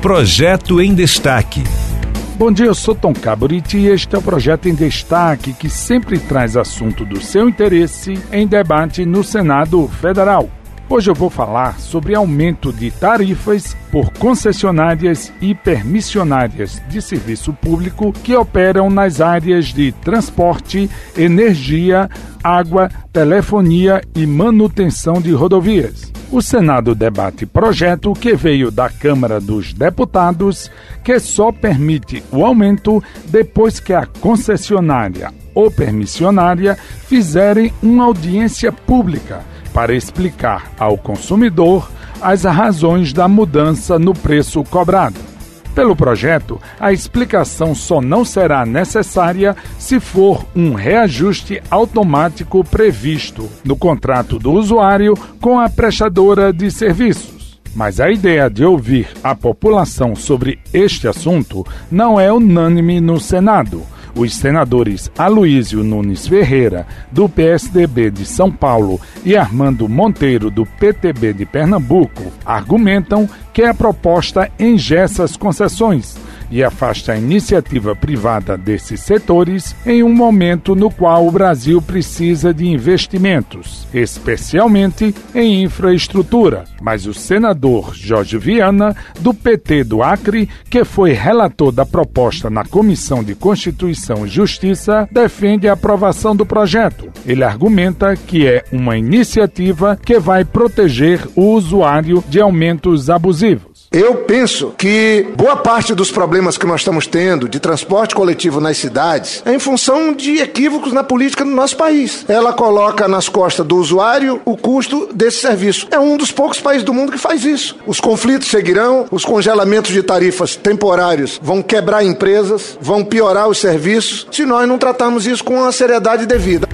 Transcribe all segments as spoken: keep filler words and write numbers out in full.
Projeto em Destaque. Bom dia, eu sou Tom Caburiti e este é o Projeto em Destaque, que sempre traz assunto do seu interesse em debate no Senado Federal. Hoje eu vou falar sobre aumento de tarifas por concessionárias e permissionárias de serviço público que operam nas áreas de transporte, energia, água, telefonia e manutenção de rodovias. O Senado debate projeto que veio da Câmara dos Deputados, que só permite o aumento depois que a concessionária ou permissionária fizerem uma audiência pública para explicar ao consumidor as razões da mudança no preço cobrado. Pelo projeto, a explicação só não será necessária se for um reajuste automático previsto no contrato do usuário com a prestadora de serviços. Mas a ideia de ouvir a população sobre este assunto não é unânime no Senado. Os senadores Aloísio Nunes Ferreira, do P S D B de São Paulo, e Armando Monteiro, do P T B de Pernambuco, argumentam que a proposta engessa as concessões e afasta a iniciativa privada desses setores em um momento no qual o Brasil precisa de investimentos, especialmente em infraestrutura. Mas o senador Jorge Viana, do P T do Acre, que foi relator da proposta na Comissão de Constituição e Justiça, defende a aprovação do projeto. Ele argumenta que é uma iniciativa que vai proteger o usuário de aumentos abusivos. Eu penso que boa parte dos problemas que nós estamos tendo de transporte coletivo nas cidades é em função de equívocos na política do nosso país. Ela coloca nas costas do usuário o custo desse serviço. É um dos poucos países do mundo que faz isso. Os conflitos seguirão, os congelamentos de tarifas temporários vão quebrar empresas, vão piorar os serviços, se nós não tratarmos isso com a seriedade devida.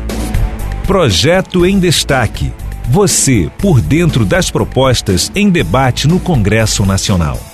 Projeto em Destaque. Você por dentro das propostas em debate no Congresso Nacional.